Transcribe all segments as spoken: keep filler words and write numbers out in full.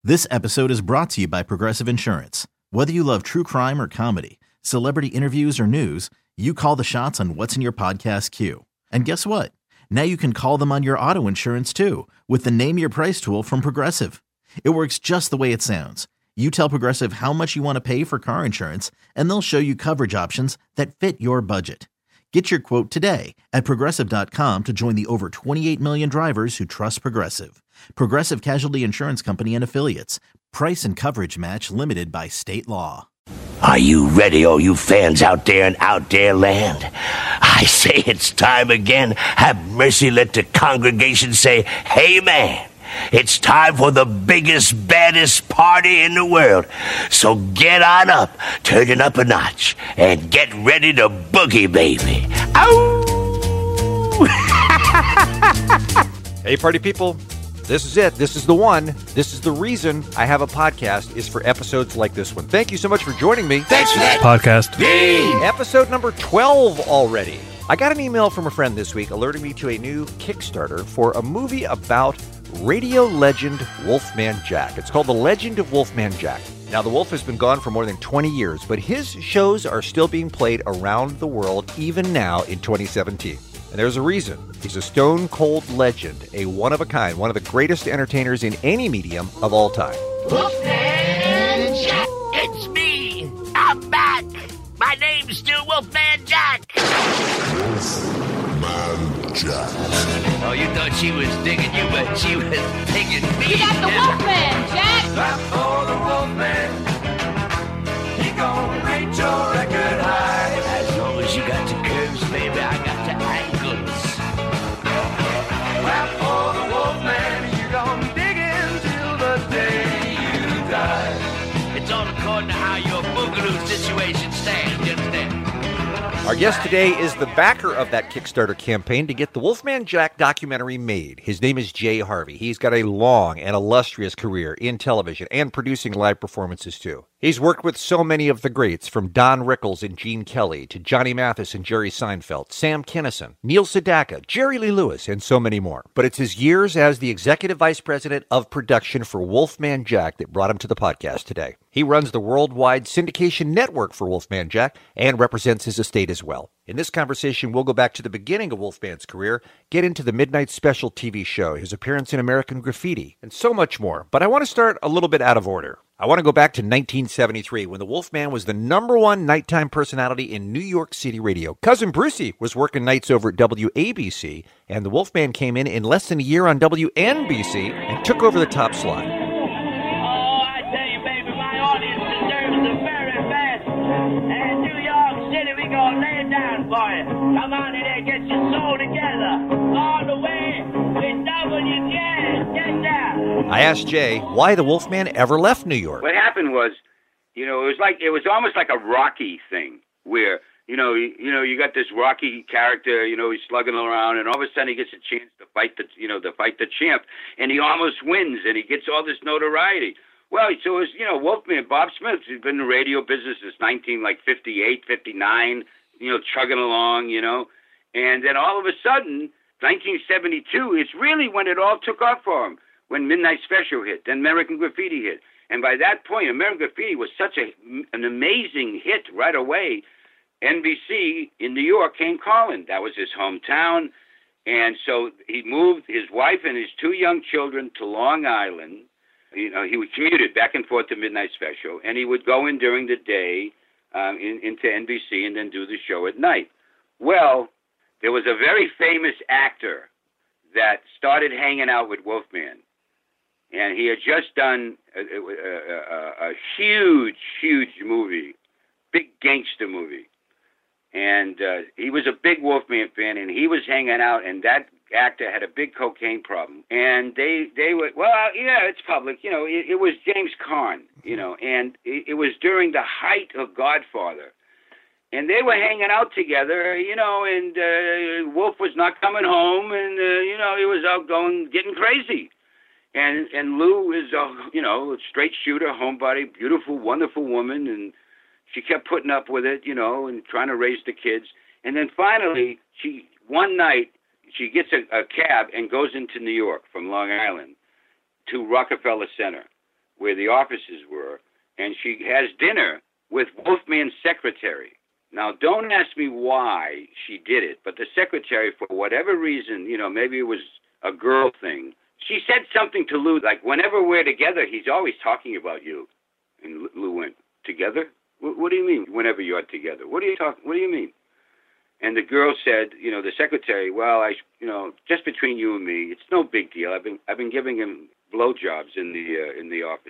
This episode is brought to you by Progressive Insurance. Whether you love true crime or comedy, celebrity interviews or news, you call the shots on what's in your podcast queue. And guess what? Now you can call them on your auto insurance too with the Name Your Price tool from Progressive. It works just the way it sounds. You tell Progressive how much you want to pay for car insurance, and they'll show you coverage options that fit your budget. Get your quote today at Progressive dot com to join the over twenty-eight million drivers who trust Progressive. Progressive Casualty Insurance Company and Affiliates. Price and coverage match limited by state law. Are you ready, all you fans out there in out there land? I say it's time again. Have mercy, let the congregation say, hey man. It's time for the biggest, baddest party in the world. So get on up, turn it up a notch, and get ready to boogie, baby. Ow! Hey, party people. This is it. This is the one. This is the reason I have a podcast, is for episodes like this one. Thank you so much for joining me. Thanks for that podcast. Hey. Episode number twelve already. I got an email from a friend this week alerting me to a new Kickstarter for a movie about radio legend Wolfman Jack. It's called The Legend of Wolfman Jack. Now, the Wolf has been gone for more than twenty years, but his shows are still being played around the world, even now in twenty seventeen. And there's a reason. He's a stone-cold legend, a one-of-a-kind, one of the greatest entertainers in any medium of all time. Wolfman Jack, it's me. I'm back. My name's still Wolfman Jack. Wolfman Jack. Oh, you thought she was digging you, but she was digging me. You got the Wolfman, Jack. Clap for the Wolfman. He gon' rate your record high. As long as you got the curves, baby, I got the angles. Clap for the Wolfman. You gon' dig in till the day you die. It's all according to how your boogaloo situation stands, you understand? Our guest today is the backer of that Kickstarter campaign to get the Wolfman Jack documentary made. His name is Jay Harvey. He's got a long and illustrious career in television and producing live performances too. He's worked with so many of the greats, from Don Rickles and Gene Kelly to Johnny Mathis and Jerry Seinfeld, Sam Kinison, Neil Sedaka, Jerry Lee Lewis, and so many more. But it's his years as the executive vice president of production for Wolfman Jack that brought him to the podcast today. He runs the worldwide syndication network for Wolfman Jack and represents his estate as well. In this conversation, we'll go back to the beginning of Wolfman's career, get into the Midnight Special T V show, his appearance in American Graffiti, and so much more. But I want to start a little bit out of order. I want to go back to nineteen seventy-three, when the Wolfman was the number one nighttime personality in New York City radio. Cousin Brucey was working nights over at W A B C, and the Wolfman came in in less than a year on W N B C and took over the top slot. Oh, I tell you, baby, my audience deserves the very best. And New York City, we gonna lay it down for you. Come on in there, get your soul together. All the way with W J. Get down. I asked Jay why the Wolfman ever left New York. What happened was, you know, it was like it was almost like a Rocky thing, where you know, you, you know, you got this Rocky character, you know, he's slugging around, and all of a sudden he gets a chance to fight the, you know, to fight the champ, and he almost wins, and he gets all this notoriety. Well, so it was, you know, Wolfman, Bob Smith, he's been in the radio business since nineteen like fifty-eight, fifty-nine, you know, chugging along, you know, and then all of a sudden, nineteen seventy-two is really when it all took off for him. When Midnight Special hit, then American Graffiti hit. And by that point, American Graffiti was such a, an amazing hit right away. N B C in New York came calling. That was his hometown. And so he moved his wife and his two young children to Long Island. You know, he would commute back and forth to Midnight Special, and he would go in during the day um, in, into N B C and then do the show at night. Well, there was a very famous actor that started hanging out with Wolfman. And he had just done a, a, a, a huge, huge movie, big gangster movie. And uh, he was a big Wolfman fan, and he was hanging out, and that actor had a big cocaine problem. And they, they were, well, yeah, it's public. You know, it, it was James Caan, you know, and it, it was during the height of Godfather. And they were hanging out together, you know, and uh, Wolf was not coming home, and, uh, you know, he was out going, getting crazy. And and Lou is a, you know, a straight shooter, homebody, beautiful, wonderful woman, and she kept putting up with it, you know, and trying to raise the kids. And then finally, she one night, she gets a, a cab and goes into New York from Long Island to Rockefeller Center. where the offices were, and she has dinner with Wolfman's secretary. Now, don't ask me why she did it, but the secretary, for whatever reason, you know, maybe it was a girl thing, she said something to Lou, like, whenever we're together, he's always talking about you. And Lou went, together? What, what do you mean, whenever you're together? What are you talking, what do you mean? And the girl said, you know, the secretary, well, I, you know, just between you and me, it's no big deal. I've been, I've been giving him blowjobs in the, uh, in the office.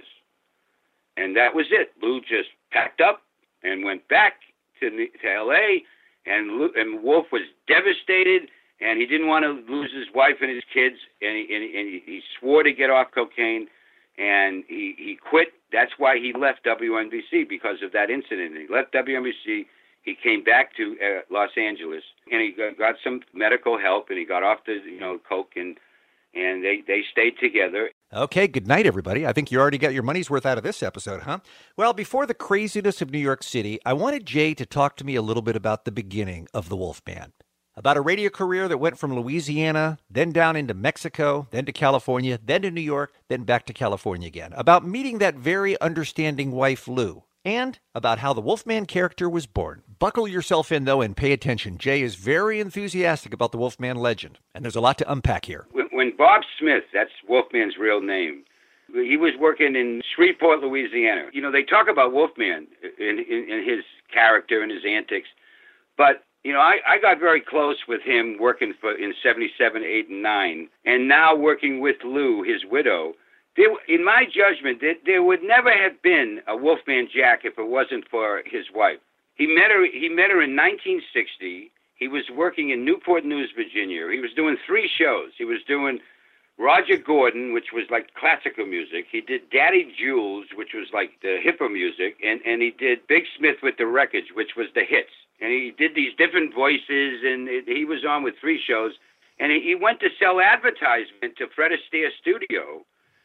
And that was it. Lou just packed up and went back to, to L A, and Lou, and Wolf was devastated, and he didn't want to lose his wife and his kids, and he, and, he, and he swore to get off cocaine, and he, he quit. That's why he left W N B C, because of that incident. He left W N B C. He came back to uh, Los Angeles, and he got, got some medical help, and he got off the, you know, coke, and and they, they stayed together. Okay, good night, everybody. I think you already got your money's worth out of this episode, huh? Well, before the craziness of New York City, I wanted Jay to talk to me a little bit about the beginning of the Wolfman, about a radio career that went from Louisiana, then down into Mexico, then to California, then to New York, then back to California again, about meeting that very understanding wife, Lou, and about how the Wolfman character was born. Buckle yourself in, though, and pay attention. Jay is very enthusiastic about the Wolfman legend, and there's a lot to unpack here. When, when Bob Smith, that's Wolfman's real name, he was working in Shreveport, Louisiana. You know, they talk about Wolfman in, in, in his character and his antics, but, you know, I, I got very close with him working for in seventy-seven, eight, and nine, and now working with Lou, his widow. There, in my judgment, there, there would never have been a Wolfman Jack if it wasn't for his wife. He met her. He met her in nineteen sixty. He was working in Newport News, Virginia. He was doing three shows. He was doing Roger Gordon, which was like classical music. He did Daddy Jules, which was like the hipper music, and and he did Big Smith with the Wreckage, which was the hits. And he did these different voices, and it, he was on with three shows. And he, he went to sell advertisement to Fred Astaire Studio.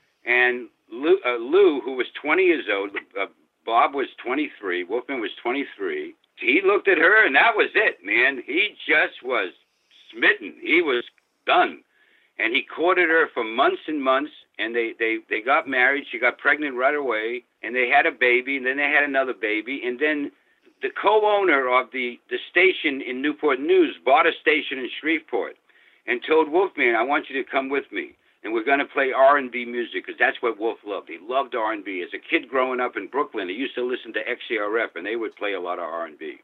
And Lou, uh, Lou, who was twenty years old, uh, Bob was twenty-three, Wolfman was twenty-three. He looked at her, and that was it, man. He just was smitten. He was done. And he courted her for months and months, and they, they, they got married. She got pregnant right away, and they had a baby, and then they had another baby. And then the co-owner of the, the station in Newport News bought a station in Shreveport and told Wolfman, I want you to come with me. And we're going to play R and B music, because that's what Wolf loved. He loved R and B. As a kid growing up in Brooklyn, he used to listen to X C R F, and they would play a lot of R and B.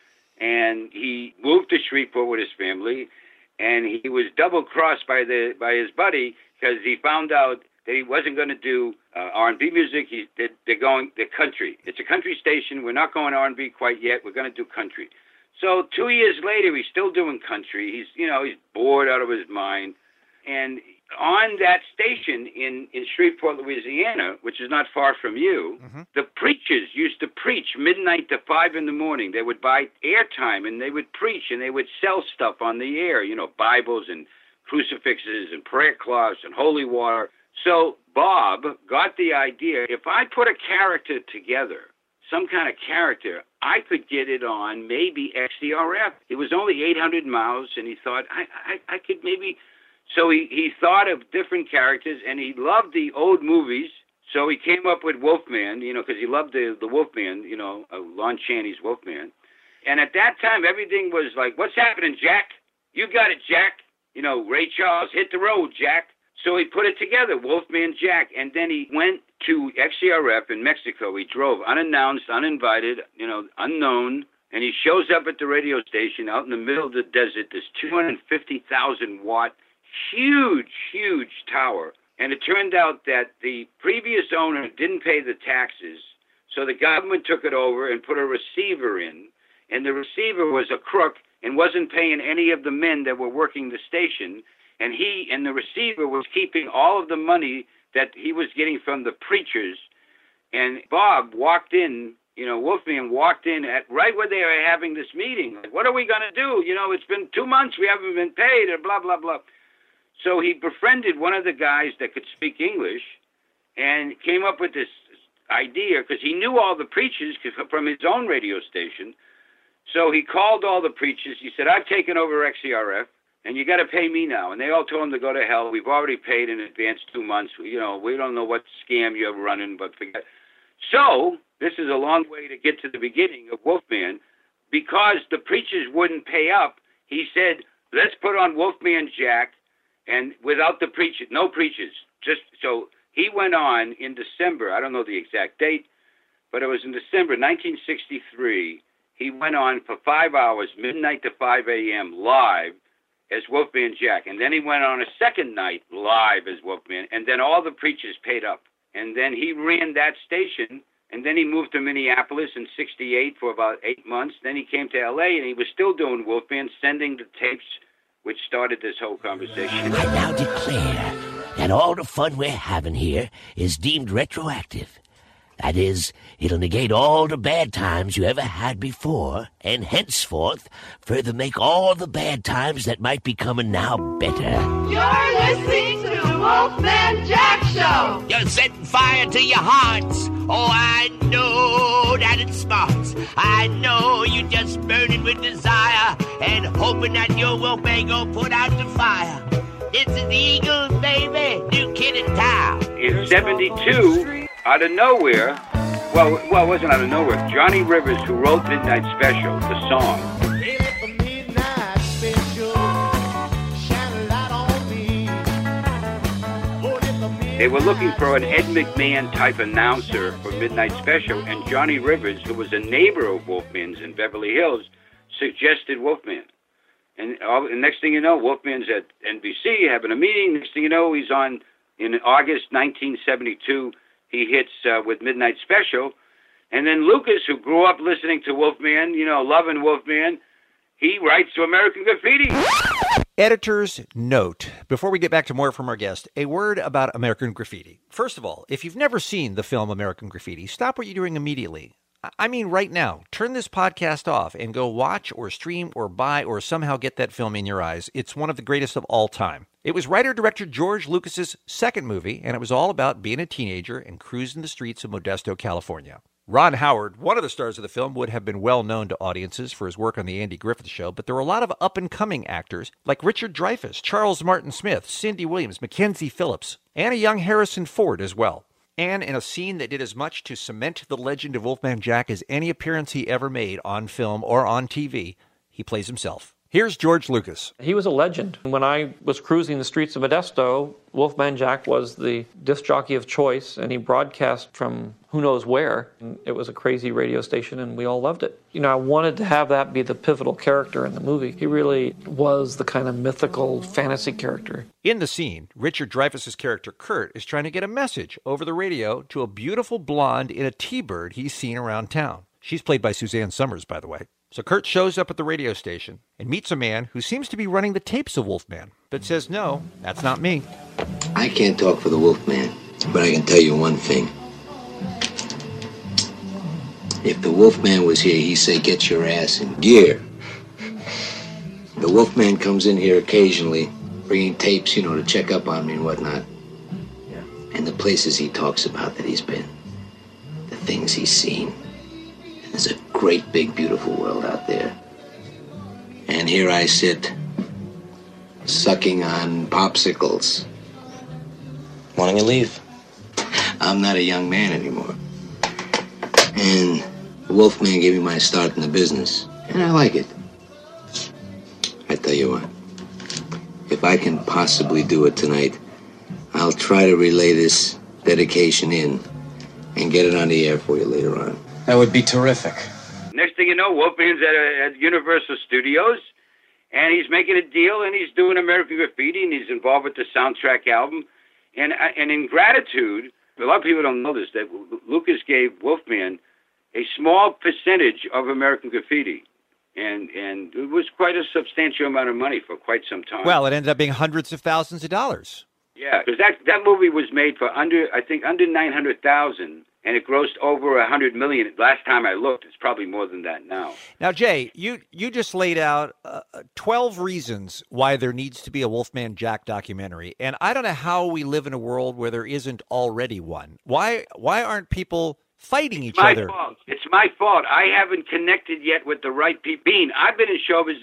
And he moved to Shreveport with his family, and he was double-crossed by the by his buddy, because he found out that he wasn't going to do uh, R and B music. He, they're, they're going the country. It's a country station. We're not going R and B quite yet. We're going to do country. So two years later, he's still doing country. He's, you know, he's bored out of his mind. And on that station in, in Shreveport, Louisiana, which is not far from you, mm-hmm. the preachers used to preach midnight to five in the morning. They would buy airtime, and they would preach, and they would sell stuff on the air, you know, Bibles and crucifixes and prayer cloths and holy water. So Bob got the idea, if I put a character together, some kind of character, I could get it on maybe X C R F. It was only eight hundred miles, and he thought, I, I, I could maybe... So he, he thought of different characters, and he loved the old movies. So he came up with Wolfman, you know, because he loved the, the Wolfman, you know, uh, Lon Chaney's Wolfman. And at that time, everything was like, what's happening, Jack? You got it, Jack. You know, Ray Charles, hit the road, Jack. So he put it together, Wolfman Jack. And then he went to X C R F in Mexico. He drove unannounced, uninvited, you know, unknown. And he shows up at the radio station out in the middle of the desert, this two hundred fifty thousand watt huge, huge tower. And it turned out that the previous owner didn't pay the taxes, so the government took it over and put a receiver in, and the receiver was a crook and wasn't paying any of the men that were working the station, and he and the receiver was keeping all of the money that he was getting from the preachers. And Bob walked in, you know, Wolfman walked in at right where they were having this meeting. Like, what are we going to do? You know, it's been two months, we haven't been paid, and blah, blah, blah. So he befriended one of the guys that could speak English and came up with this idea, because he knew all the preachers from his own radio station. So he called all the preachers. He said, I've taken over X C R F. and you got to pay me now. And they all told him to go to hell. We've already paid in advance two months. You know, we don't know what scam you're running, but forget. So this is a long way to get to the beginning of Wolfman. Because the preachers wouldn't pay up, he said, let's put on Wolfman Jack, and without the preachers, no preachers. Just so he went on in December, I don't know the exact date, but it was in December nineteen sixty-three. He went on for five hours, midnight to five a.m., live as Wolfman Jack. And then he went on a second night live as Wolfman, and then all the preachers paid up. And then he ran that station. And then he moved to Minneapolis in sixty-eight for about eight months. Then he came to L A, and he was still doing Wolfman, sending the tapes, which started this whole conversation. I now declare that all the fun we're having here is deemed retroactive. That is, it'll negate all the bad times you ever had before, and henceforth further make all the bad times that might be coming now better. You're listening to the Wolfman Jack Show. You're setting fire to your hearts. Oh, I know that it smarts. I know you're just burning with desire and hoping that your Wolfman gon' put out the fire. This is the Eagles, baby, New Kid in Town. In seventy-two, out of nowhere, well, well, it wasn't out of nowhere. Johnny Rivers, who wrote Midnight Special, the song, they were looking for an Ed McMahon type announcer for Midnight Special, and Johnny Rivers, who was a neighbor of Wolfman's in Beverly Hills, suggested Wolfman. And, all, and next thing you know, Wolfman's at N B C having a meeting. Next thing you know, he's on, in August nineteen seventy-two, he hits uh, with Midnight Special. And then Lucas, who grew up listening to Wolfman, you know, loving Wolfman, he writes to American Graffiti. Editor's note. Before we get back to more from our guest, a word about American Graffiti. First of all, if you've never seen the film American Graffiti, stop what you're doing immediately. I mean right now. Turn this podcast off and go watch or stream or buy or somehow get that film in your eyes. It's one of the greatest of all time. It was writer-director George Lucas's second movie, and it was all about being a teenager and cruising the streets of Modesto, California. Ron Howard, one of the stars of the film, would have been well known to audiences for his work on The Andy Griffith Show, but there were a lot of up-and-coming actors like Richard Dreyfuss, Charles Martin Smith, Cindy Williams, Mackenzie Phillips, and a young Harrison Ford as well. And in a scene that did as much to cement the legend of Wolfman Jack as any appearance he ever made on film or on T V, he plays himself. Here's George Lucas. He was a legend. When I was cruising the streets of Modesto, Wolfman Jack was the disc jockey of choice, and he broadcast from who knows where. And it was a crazy radio station, and we all loved it. You know, I wanted to have that be the pivotal character in the movie. He really was the kind of mythical fantasy character. In the scene, Richard Dreyfuss's character Kurt is trying to get a message over the radio to a beautiful blonde in a T-Bird he's seen around town. She's played by Suzanne Summers, by the way. So Kurt shows up at the radio station and meets a man who seems to be running the tapes of Wolfman, but says, no, that's not me. I can't talk for the Wolfman, but I can tell you one thing. If the Wolfman was here, he'd say, get your ass in gear. The Wolfman comes in here occasionally, bringing tapes, you know, to check up on me and whatnot. Yeah. And the places he talks about that he's been, the things he's seen. There's a great, big, beautiful world out there. And here I sit, sucking on popsicles. Why don't you leave? I'm not a young man anymore. And the Wolfman gave me my start in the business. And I like it. I tell you what, if I can possibly do it tonight, I'll try to relay this dedication in and get it on the air for you later on. That would be terrific. Next thing you know, Wolfman's at, a, at Universal Studios, and he's making a deal, and he's doing American Graffiti, and he's involved with the soundtrack album. And and in gratitude, a lot of people don't know this, that Lucas gave Wolfman a small percentage of American Graffiti. And and it was quite a substantial amount of money for quite some time. Well, it ended up being hundreds of thousands of dollars. Yeah, because that, that movie was made for under, I think, under nine hundred thousand dollars. And it grossed over a hundred million. Last time I looked, it's probably more than that now. Now, Jay, you you just laid out uh, twelve reasons why there needs to be a Wolfman Jack documentary, and I don't know how we live in a world where there isn't already one. Why why aren't people fighting each it's my other? Fault. It's my fault. I haven't connected yet with the right people. Bean, I've been in show business.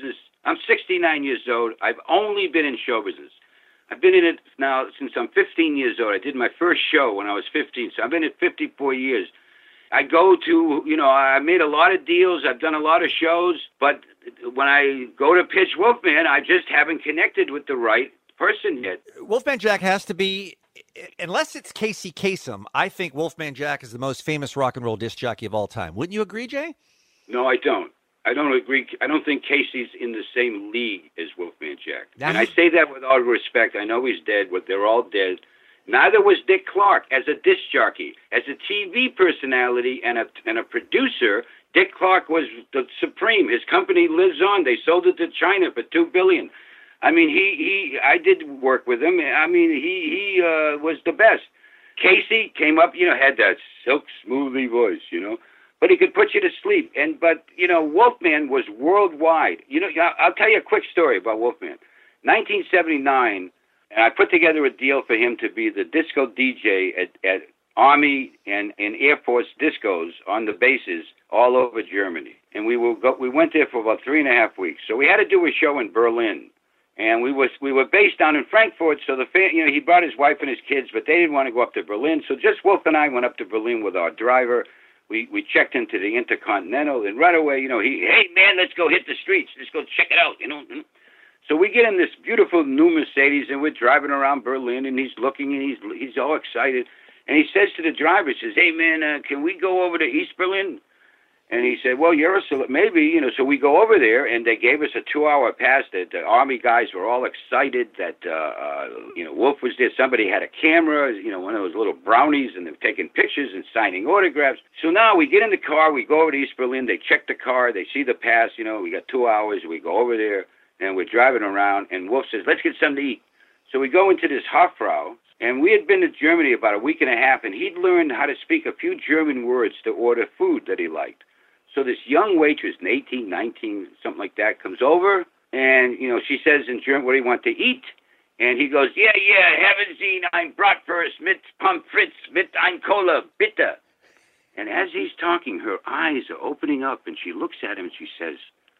I'm sixty-nine years old. I've only been in show business. I've been in it now since I'm fifteen years old. I did my first show when I was fifteen, so I've been at fifty-four years. I go to, you know, I made a lot of deals. I've done a lot of shows, but when I go to pitch Wolfman, I just haven't connected with the right person yet. Wolfman Jack has to be, unless it's Casey Kasem, I think Wolfman Jack is the most famous rock and roll disc jockey of all time. Wouldn't you agree, Jay? No, I don't. I don't agree. I don't think Casey's in the same league as Wolfman Jack. That's... And I say that with all respect. I know he's dead, but they're all dead. Neither was Dick Clark as a disc jockey. As a T V personality and a, and a producer, Dick Clark was the supreme. His company lives on. They sold it to China for two billion dollars. I mean, he, he, I did work with him. I mean, he, he uh, was the best. Casey came up, you know, had that silk smoothly voice, you know, but he could put you to sleep. And, but, you know, Wolfman was worldwide. You know, I'll tell you a quick story about Wolfman. nineteen seventy-nine, and I put together a deal for him to be the disco D J at, at Army and, and Air Force discos on the bases all over Germany. And we were go, we went there for about three and a half weeks. So we had to do a show in Berlin. And we was we were based down in Frankfurt, so the fa- you know he brought his wife and his kids, but they didn't want to go up to Berlin. So just Wolf and I went up to Berlin with our driver. We we checked into the Intercontinental, and right away, you know, he, hey man, let's go hit the streets, let's go check it out, you know. So we get in this beautiful new Mercedes, and we're driving around Berlin, and he's looking, and he's he's all excited, and he says to the driver, he says, hey man, uh, can we go over to East Berlin? And he said, well, you're a cele- maybe, you know, so we go over there, and they gave us a two-hour pass. The, the Army guys were all excited that, uh, uh, you know, Wolf was there. Somebody had a camera, you know, one of those little brownies, and they're taking pictures and signing autographs. So now we get in the car, we go over to East Berlin, they check the car, they see the pass, you know, we got two hours, we go over there, and we're driving around, and Wolf says, let's get something to eat. So we go into this Hofbrau, and we had been to Germany about a week and a half, and he'd learned how to speak a few German words to order food that he liked. So this young waitress, eighteen, nineteen, something like that, comes over, and, you know, she says in German, what do you want to eat? And he goes, yeah, yeah, haben Sie ein Bratwurst mit Pommes frites mit ein Cola, bitte. And as he's talking, her eyes are opening up, and she looks at him, and she says,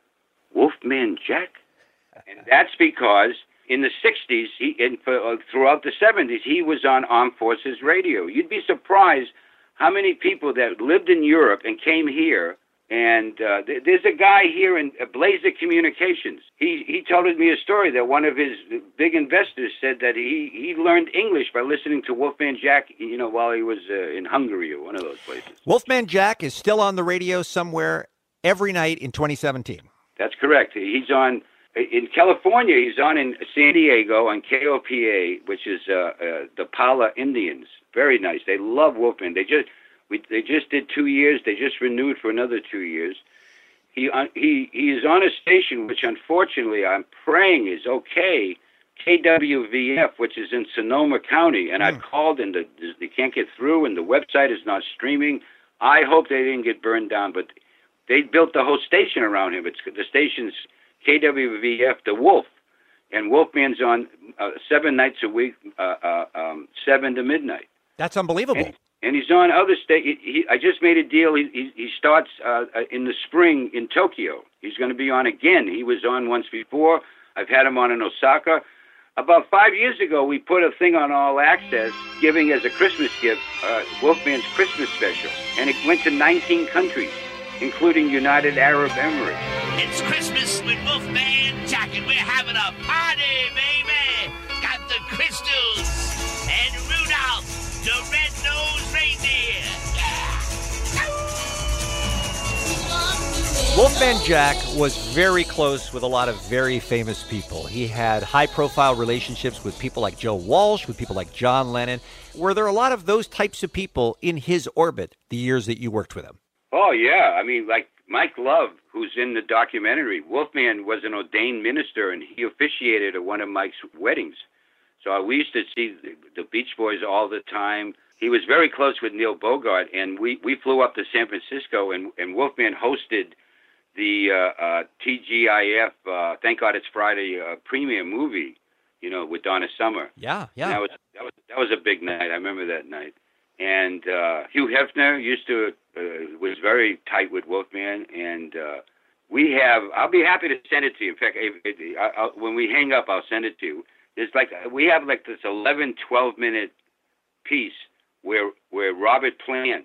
Wolfman Jack? And that's because in the sixties, he, and for, uh, throughout the seventies, he was on Armed Forces Radio. You'd be surprised how many people that lived in Europe and came here. And uh, th- there's a guy here in uh, Blazer Communications. He he told me a story that one of his big investors said that he, he learned English by listening to Wolfman Jack, you know, while he was uh, in Hungary or one of those places. Wolfman Jack is still on the radio somewhere every night in twenty seventeen. That's correct. He's on in California. He's on in San Diego on K O P A, which is uh, uh, the Pala Indians. Very nice. They love Wolfman. They just We, they just did two years. They just renewed for another two years. He uh, he he is on a station which, unfortunately, I'm praying is okay, K W V F, which is in Sonoma County. And mm. I've called, and the, they can't get through, and the website is not streaming. I hope they didn't get burned down, but they built the whole station around him. It's the station's K W V F, The Wolf, and Wolfman's on uh, seven nights a week, uh, uh, um, seven to midnight. That's unbelievable. And, And he's on other state. He, he, I just made a deal. He, he, he starts uh, in the spring in Tokyo. He's going to be on again. He was on once before. I've had him on in Osaka. About five years ago, we put a thing on All Access, giving as a Christmas gift uh, Wolfman's Christmas special, and it went to nineteen countries, including United Arab Emirates. It's Christmas with Wolfman Jack, and we're having a party, baby. Got the crystals and Rudolph, the red-nosed reindeer. Wolfman Jack was very close with a lot of very famous people. He had high-profile relationships with people like Joe Walsh, with people like John Lennon. Were there a lot of those types of people in his orbit the years that you worked with him? Oh, yeah. I mean, like Mike Love, who's in the documentary, Wolfman was an ordained minister, and he officiated at one of Mike's weddings. So we used to see the Beach Boys all the time. He was very close with Neil Bogart, and we, we flew up to San Francisco, and, and Wolfman hosted the uh, uh, T G I F, uh, Thank God It's Friday, uh, premiere movie, you know, with Donna Summer. Yeah, yeah. And that was that was that was a big night. I remember that night. And uh, Hugh Hefner used to uh, was very tight with Wolfman, and uh, we have, I'll be happy to send it to you. In fact, if, if, I, I'll, when we hang up, I'll send it to you. It's like, we have like this eleven, twelve minute piece where where Robert Plant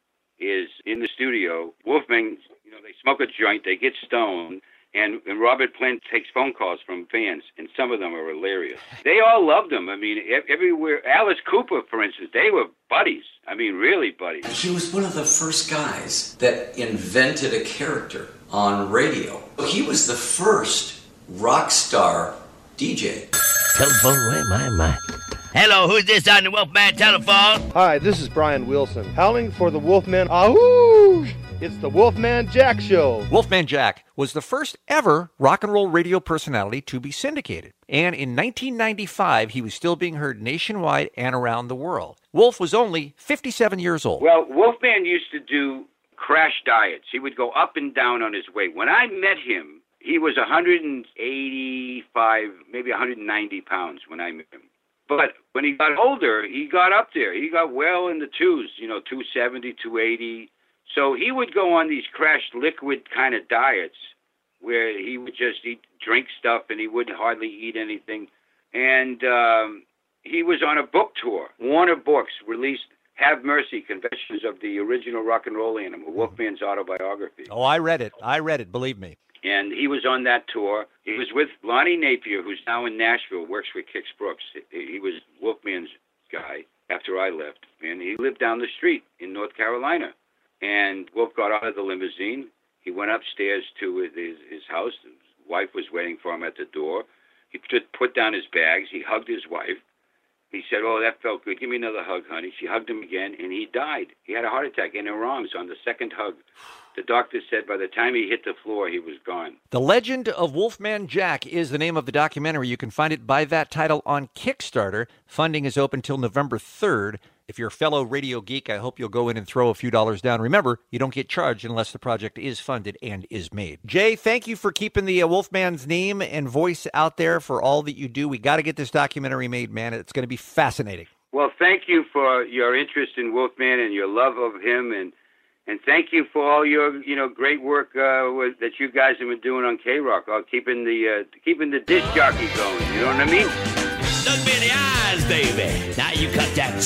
is in the studio. Wolfman, you know, they smoke a joint, they get stoned, and, and Robert Plant takes phone calls from fans, and some of them are hilarious. They all loved him. I mean, everywhere. Alice Cooper, for instance, they were buddies. I mean, really buddies. He was one of the first guys that invented a character on radio. He was the first rock star D J. Telephone, where my mind? Hello, who's this on the Wolfman telephone? Hi, this is Brian Wilson, howling for the Wolfman. Ahoo! It's the Wolfman Jack Show. Wolfman Jack was the first ever rock and roll radio personality to be syndicated. And in nineteen ninety-five, he was still being heard nationwide and around the world. Wolf was only fifty-seven years old. Well, Wolfman used to do crash diets. He would go up and down on his weight. When I met him, he was one hundred eighty-five, maybe one hundred ninety pounds when I met him. But when he got older, he got up there. He got well in the twos, you know, two seventy, two eighty. So he would go on these crashed liquid kind of diets where he would just eat, drink stuff, and he wouldn't hardly eat anything. And um, he was on a book tour. Warner Books released Have Mercy, Confessions of the Original Rock and Roll Animal, Wolfman's autobiography. Oh, I read it. I read it, believe me. And he was on that tour. He was with Lonnie Napier, who's now in Nashville, works for Kix Brooks. He was Wolfman's guy after I left. And he lived down the street in North Carolina. And Wolf got out of the limousine. He went upstairs to his, his house. His wife was waiting for him at the door. He put, put down his bags. He hugged his wife. He said, "Oh, that felt good. Give me another hug, honey." She hugged him again, and he died. He had a heart attack in her arms on the second hug. The doctor said by the time he hit the floor, he was gone. The Legend of Wolfman Jack is the name of the documentary. You can find it by that title on Kickstarter. Funding is open till November third. If you're a fellow radio geek, I hope you'll go in and throw a few dollars down. Remember, you don't get charged unless the project is funded and is made. Jay, thank you for keeping the uh, Wolfman's name and voice out there for all that you do. We got to get this documentary made, man. It's going to be fascinating. Well, thank you for your interest in Wolfman and your love of him, and and thank you for all your you know great work uh, with, that you guys have been doing on K-Rock, uh, keeping the uh, keeping the disc jockey going. You know what I mean? Look me in the eyes, baby. Now you cut that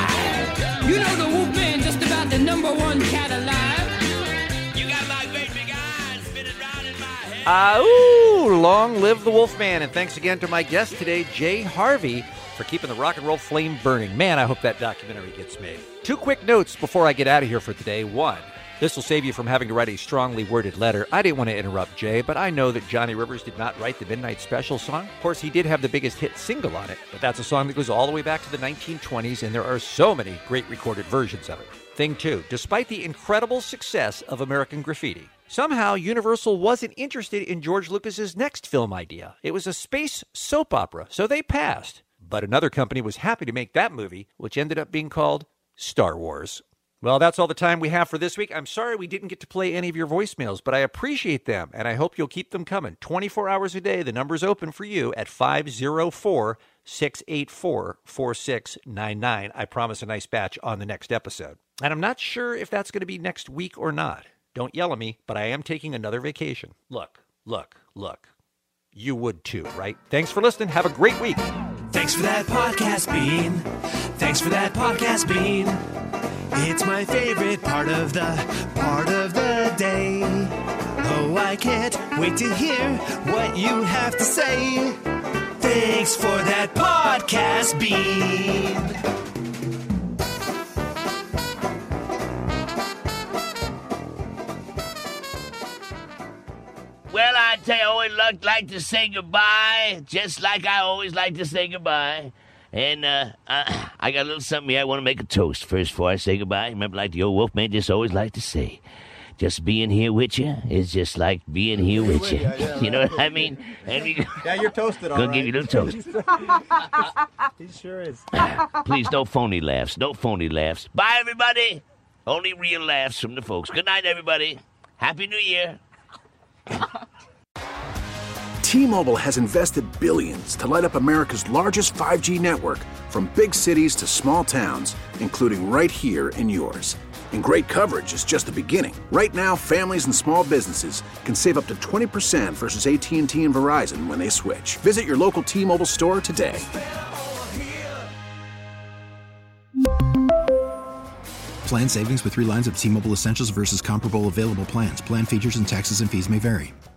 jive. You know the Wolfman just about the number one cat alive. You got my great big eyes spinning round in my head. Ah, ooh, long live the Wolfman. And thanks again to my guest today, Jay Harvey, for keeping the rock and roll flame burning. Man, I hope that documentary gets made. Two quick notes before I get out of here for today. One, this will save you from having to write a strongly worded letter. I didn't want to interrupt Jay, but I know that Johnny Rivers did not write the Midnight Special song. Of course, he did have the biggest hit single on it, but that's a song that goes all the way back to the nineteen twenties, and there are so many great recorded versions of it. Thing two, despite the incredible success of American Graffiti, somehow Universal wasn't interested in George Lucas's next film idea. It was a space soap opera, so they passed. But another company was happy to make that movie, which ended up being called Star Wars. Well, that's all the time we have for this week. I'm sorry we didn't get to play any of your voicemails, but I appreciate them, and I hope you'll keep them coming. twenty-four hours a day, the number's open for you at five oh four, six eight four, four six nine nine. I promise a nice batch on the next episode. And I'm not sure if that's going to be next week or not. Don't yell at me, but I am taking another vacation. Look, look, look. You would too, right? Thanks for listening. Have a great week. Thanks for that podcast, Bean. Thanks for that podcast, Bean. It's my favorite part of the, part of the day. Oh, I can't wait to hear what you have to say. Thanks for that podcast, Bean. Well, I tell you, I always like, like to say goodbye, just like I always like to say goodbye. And uh, I, I got a little something here. I want to make a toast first before I say goodbye. Remember, like the old Wolfman just always like to say, just being here with you is just like being here with you. Yeah, you know what I mean? And we, yeah, you're toasted, all gonna right. give you a little toast. He sure is. Please, no phony laughs. No phony laughs. Bye, everybody. Only real laughs from the folks. Good night, everybody. Happy New Year. T-Mobile has invested billions to light up America's largest five G network, from big cities to small towns, including right here in yours. And great coverage is just the beginning. Right now, families and small businesses can save up to twenty percent versus A T and T and Verizon when they switch. Visit your local T-Mobile store today. Plan savings with three lines of T-Mobile Essentials versus comparable available plans. Plan features and taxes and fees may vary.